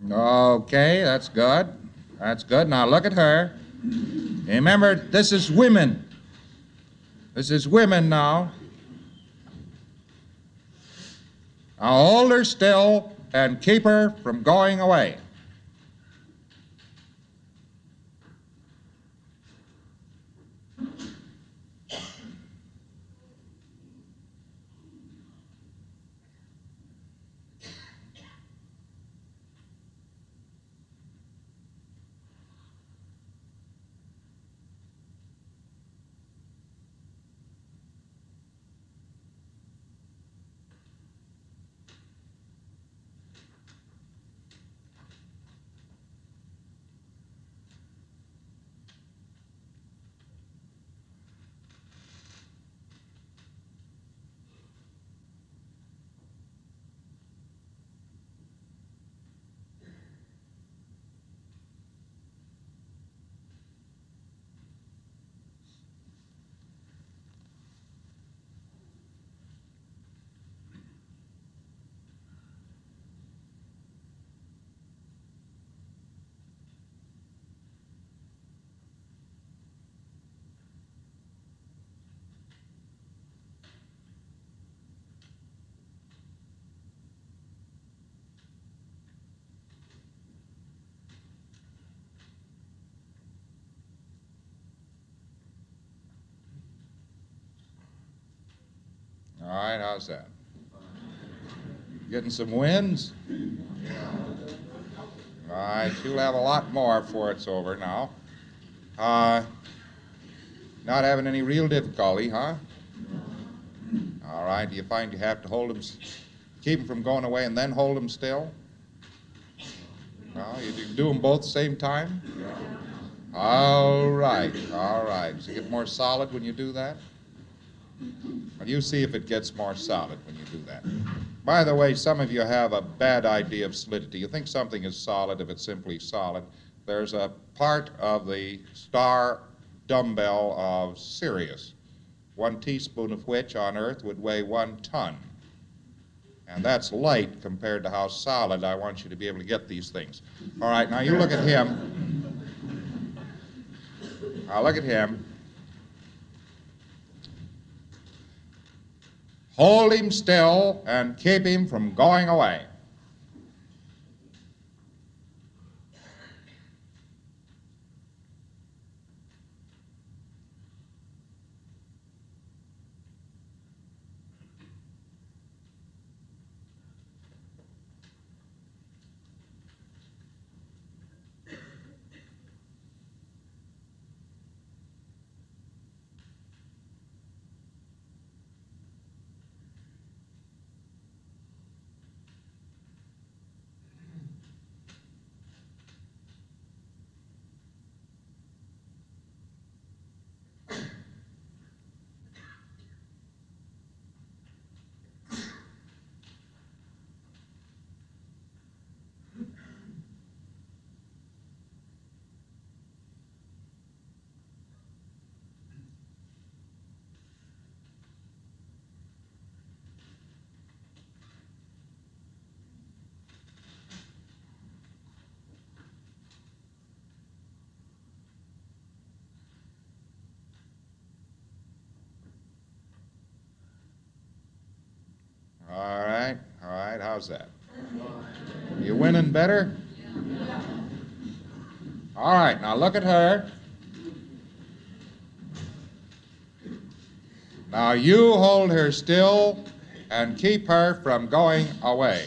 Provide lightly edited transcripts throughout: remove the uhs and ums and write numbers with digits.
Okay, that's good. That's good. Now look at her. Remember, this is women. This is women now. Now hold her still and keep her from going away. All right, how's that? Getting some wins? All right, you'll have a lot more before it's over now. Not having any real difficulty, huh? All right, do you find you have to hold them, keep them from going away and then hold them still? No, you can do them both at the same time? All right, all right. Does it get more solid when you do that? Well, you see if it gets more solid when you do that. By the way, some of you have a bad idea of solidity. You think something is solid if it's simply solid. There's a part of the star dumbbell of Sirius, 1 teaspoon of which on Earth would weigh 1 ton. And that's light compared to how solid I want you to be able to get these things. All right, now you look at him. Now look at him. Hold him still and keep him from going away. All right, how's that? You winning better? All right, now look at her. Now you hold her still and keep her from going away.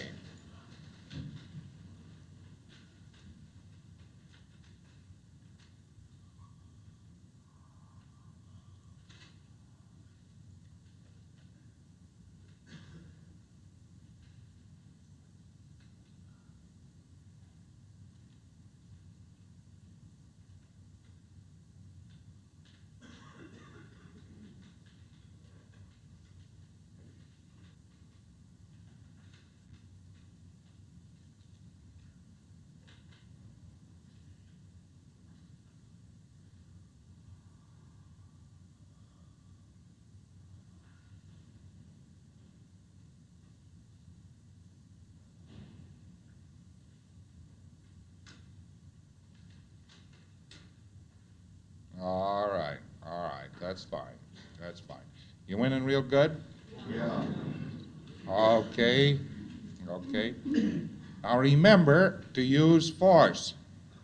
That's fine. That's fine. You winning real good? Yeah. Okay. Okay. Now remember to use force.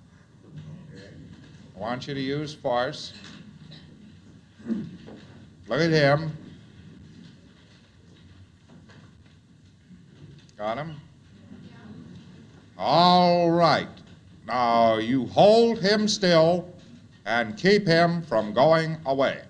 I want you to use force. Look at him. Got him? All right. Now you hold him still and keep him from going away.